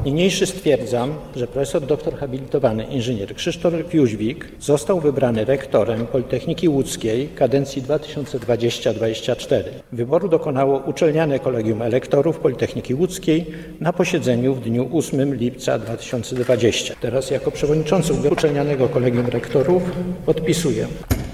Niniejszy stwierdzam, że profesor doktor habilitowany inżynier Krzysztof Jóźwik został wybrany rektorem Politechniki Łódzkiej kadencji 2020-2024. Wyboru dokonało Uczelniane Kolegium Elektorów Politechniki Łódzkiej na posiedzeniu w dniu 8 lipca 2020. Teraz jako przewodniczący Uczelnianego Kolegium Rektorów podpisuję.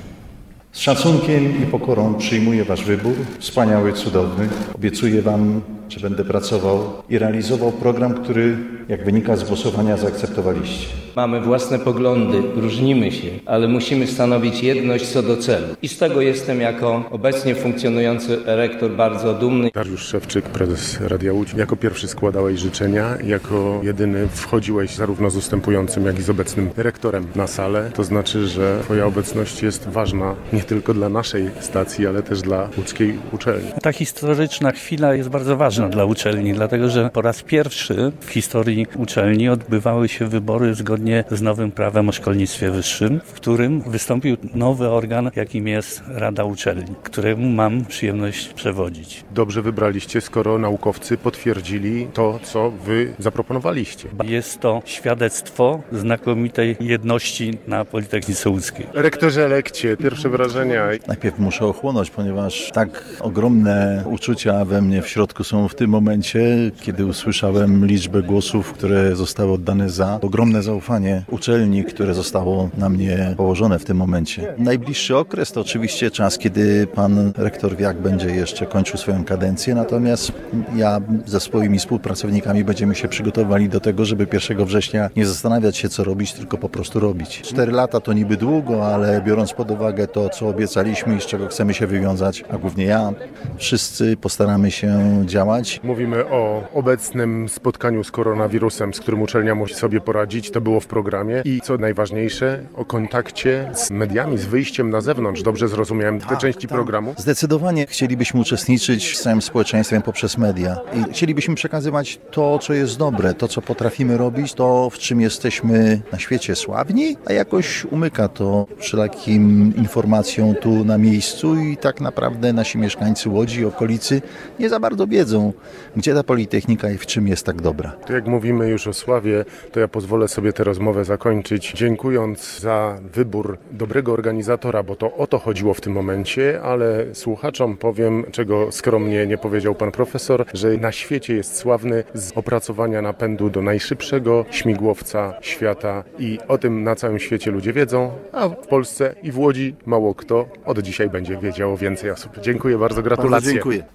Z szacunkiem i pokorą przyjmuję Wasz wybór, wspaniały, cudowny. Obiecuję Wam, że będę pracował i realizował program, który, jak wynika z głosowania, zaakceptowaliście. Mamy własne poglądy, różnimy się, ale musimy stanowić jedność co do celu. I z tego jestem jako obecnie funkcjonujący rektor bardzo dumny. Dariusz Szewczyk, prezes Radia Łódź. Jako pierwszy składałeś życzenia, jako jedyny wchodziłeś zarówno z ustępującym, jak i z obecnym rektorem na salę. To znaczy, że Twoja obecność jest ważna nie tylko dla naszej stacji, ale też dla łódzkiej uczelni. Ta historyczna chwila jest bardzo ważna dla uczelni, dlatego że po raz pierwszy w historii uczelni odbywały się wybory zgodnie z nowym prawem o szkolnictwie wyższym, w którym wystąpił nowy organ, jakim jest Rada Uczelni, któremu mam przyjemność przewodzić. Dobrze wybraliście, skoro naukowcy potwierdzili to, co Wy zaproponowaliście. Jest to świadectwo znakomitej jedności na Politechnice Łódzkiej. Rektorze elekcie, pierwsze wrażenia. Najpierw muszę ochłonąć, ponieważ tak ogromne uczucia we mnie w środku są w tym momencie, kiedy usłyszałem liczbę głosów, które zostały oddane za ogromne zaufanie uczelni, które zostało na mnie położone w tym momencie. Najbliższy okres to oczywiście czas, kiedy pan rektor Wiak będzie jeszcze kończył swoją kadencję, natomiast ja ze swoimi współpracownikami będziemy się przygotowali do tego, żeby 1 września nie zastanawiać się, co robić, tylko po prostu robić. 4 lata to niby długo, ale biorąc pod uwagę to, co obiecaliśmy i z czego chcemy się wywiązać, a głównie ja, wszyscy postaramy się działać. Mówimy o obecnym spotkaniu z koronawirusem, z którym uczelnia musi sobie poradzić. To było w programie i co najważniejsze, o kontakcie z mediami, z wyjściem na zewnątrz. Dobrze zrozumiałem te części programu? Zdecydowanie chcielibyśmy uczestniczyć z całym społeczeństwem poprzez media i chcielibyśmy przekazywać to, co jest dobre, to, co potrafimy robić, to, w czym jesteśmy na świecie sławni, a jakoś umyka to wszelakim informacjom tu na miejscu i tak naprawdę nasi mieszkańcy Łodzi i okolicy nie za bardzo wiedzą, gdzie ta Politechnika i w czym jest tak dobra. To jak mówimy już o sławie, to ja pozwolę sobie tę rozmowę zakończyć, dziękując za wybór dobrego organizatora, bo to o to chodziło w tym momencie, ale słuchaczom powiem, czego skromnie nie powiedział pan profesor, że na świecie jest sławny z opracowania napędu do najszybszego śmigłowca świata i o tym na całym świecie ludzie wiedzą, a w Polsce i w Łodzi mało kto od dzisiaj będzie wiedział więcej osób. Dziękuję bardzo, gratulacje. Bardzo dziękuję.